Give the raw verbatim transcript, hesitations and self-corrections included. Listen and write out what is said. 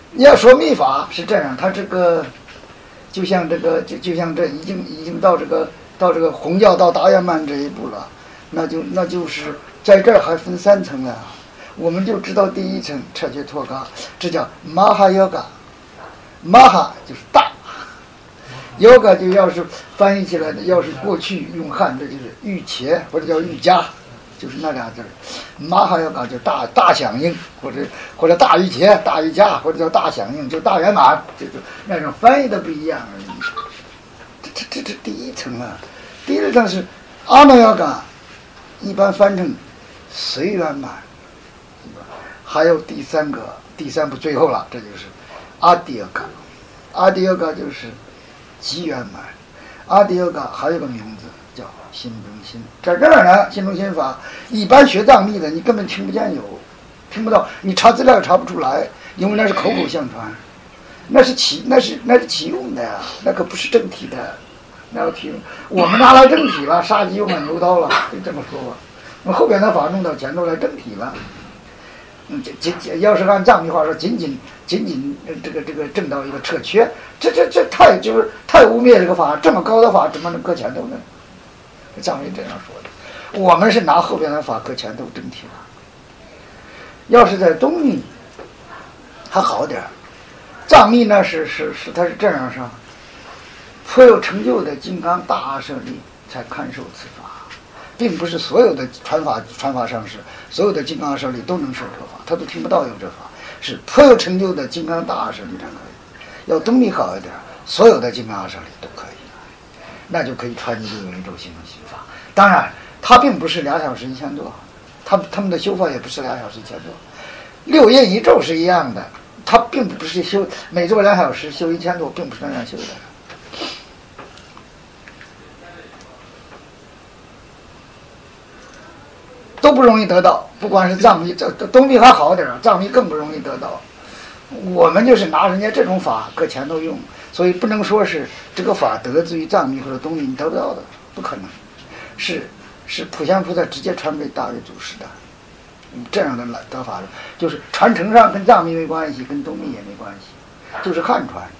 你要说密法是这样，他这个就像这个就就像这已经已经到这个到这个弘教到达圆满这一步了，那就那就是在这儿还分三层啊。我们就知道第一层彻觉托嘎，这叫玛哈ယော嘎，玛哈就是大。yoga 就要是翻译起来的，要是过去用汉的就是瑜伽或者叫瑜伽，就是那俩字儿。马哈yoga就大大响应，或者或者大瑜伽、大瑜伽，或者叫大响应，就大圆满，就就那种翻译的不一样而已。这这这这第一层啊，第二层是阿那yoga，一般翻成随圆满，还有第三个第三步最后了，这就是阿迪yoga，阿迪yoga就是极圆满。阿迪yoga还有个名字叫心中心，在这儿呢，心中心法一般学藏密的你根本听不见有，听不到，你查资料也查不出来，因为那是口口相传，那是起那是那是起用的呀，那可不是正体的，那要体用。我们拿来正体了，杀鸡用了牛刀了，就这么说吧。那后边的法弄到前头来正体了。嗯，仅仅要是按藏密话说，仅仅仅仅这个这个挣到一个撤缺，这这这太就是太污蔑这个法，这么高的法怎么能搁前头呢？藏密这样说的，我们是拿后边的法搁前头正体了。要是在东密还好点，藏密呢是是是它是这样上，颇有成就的金刚大阿舍利才看受此法。并不是所有的传法传法上师，所有的金刚阿舍利都能受这法，他都听不到有这法，是颇有成就的金刚大阿舍利才可以。要东密好一点，所有的金刚阿舍利都可以，那就可以传你六元一咒心中心法。当然，他并不是俩小时一千多，他他们的修法也不是俩小时一千多，六印一咒是一样的，他并不是修每做两小时修一千多，并不是那样修的。都不容易得到，不管是藏密，这东密还好点，藏密更不容易得到。我们就是拿人家这种法搁前头用，所以不能说是这个法得自于藏密或者东密，你得不到的，不可能。是是普贤菩萨直接传给大月祖师的，这样的得法就是传承上跟藏密没关系，跟东密也没关系，就是汉传。